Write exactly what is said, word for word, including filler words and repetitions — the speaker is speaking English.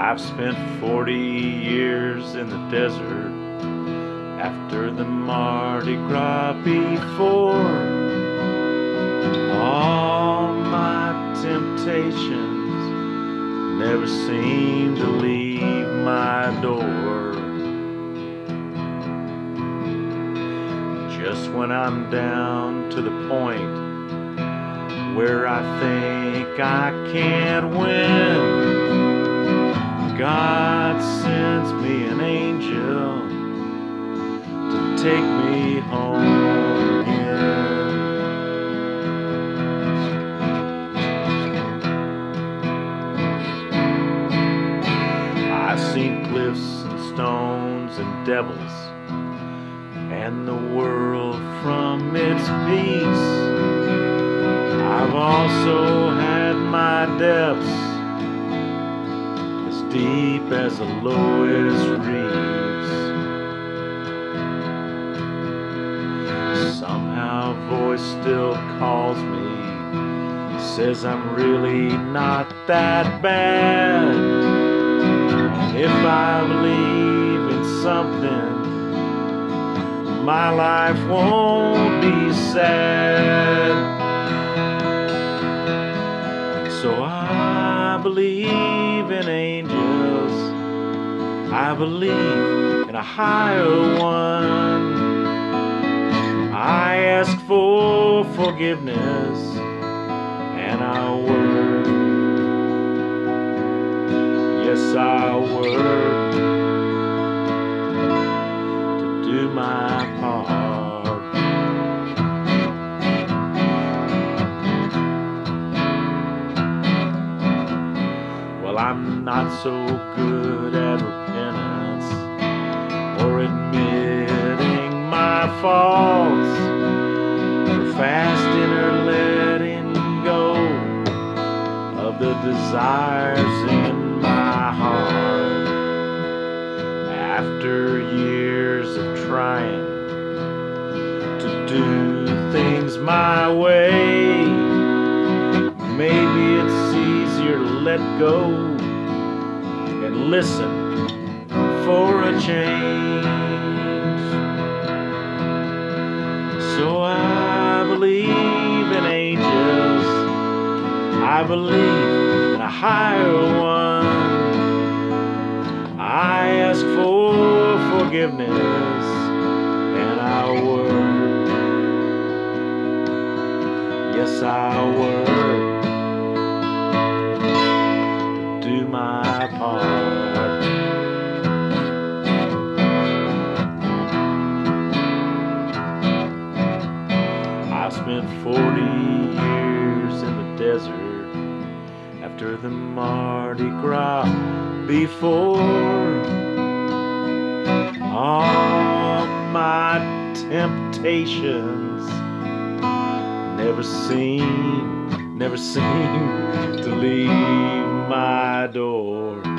I've spent forty years in the desert after the Mardi Gras before. All my temptations never seem to leave my door. Just when I'm down to the point where I think I can't win, God sends me an angel to take me home again. I've seen cliffs and stones and devils and the world from its peace. I've also had my depths as deep as the lowest reefs. Somehow a voice still calls me, says I'm really not that bad. If I believe in something, my life won't be sad. So I believe in angels, I believe in a higher one. I ask for forgiveness and I work. Yes, I work to do my part. Well, I'm not so good at repentance or admitting my faults, or fasting or letting go of the desires in my heart. After years of trying to do things my way, maybe it's easier to let go and listen for a change. So I believe in angels, I believe in a higher one. I ask for forgiveness and I work. Yes, I work to do my part. I spent forty years in the desert after the Mardi Gras before. All my temptations never seem, never seem to leave my door.